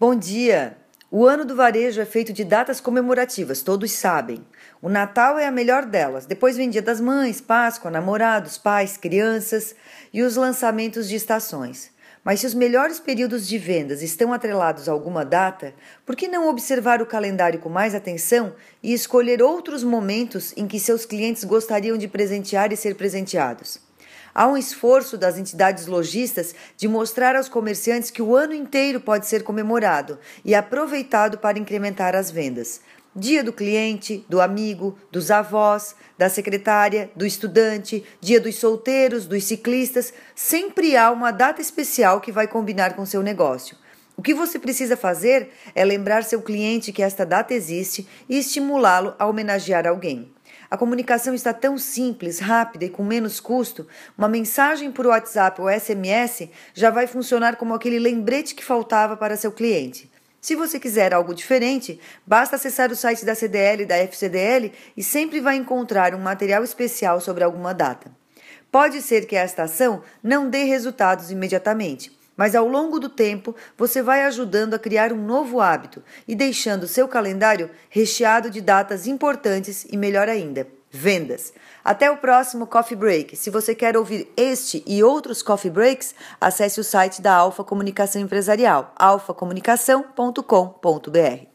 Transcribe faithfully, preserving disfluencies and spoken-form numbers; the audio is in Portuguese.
Bom dia! O ano do varejo é feito de datas comemorativas, todos sabem. O Natal é a melhor delas, depois vem Dia das Mães, Páscoa, namorados, pais, crianças e os lançamentos de estações. Mas se os melhores períodos de vendas estão atrelados a alguma data, por que não observar o calendário com mais atenção e escolher outros momentos em que seus clientes gostariam de presentear e ser presenteados? Há um esforço das entidades lojistas de mostrar aos comerciantes que o ano inteiro pode ser comemorado e aproveitado para incrementar as vendas. Dia do cliente, do amigo, dos avós, da secretária, do estudante, dia dos solteiros, dos ciclistas, sempre há uma data especial que vai combinar com seu negócio. O que você precisa fazer é lembrar seu cliente que esta data existe e estimulá-lo a homenagear alguém. A comunicação está tão simples, rápida e com menos custo, uma mensagem por WhatsApp ou S M S já vai funcionar como aquele lembrete que faltava para seu cliente. Se você quiser algo diferente, basta acessar o site da C D L e da F C D L e sempre vai encontrar um material especial sobre alguma data. Pode ser que esta ação não dê resultados imediatamente, mas ao longo do tempo você vai ajudando a criar um novo hábito e deixando seu calendário recheado de datas importantes e, melhor ainda, vendas. Até o próximo Coffee Break. Se você quer ouvir este e outros Coffee Breaks, acesse o site da Alfa Comunicação Empresarial, alfa comunicação ponto com ponto br.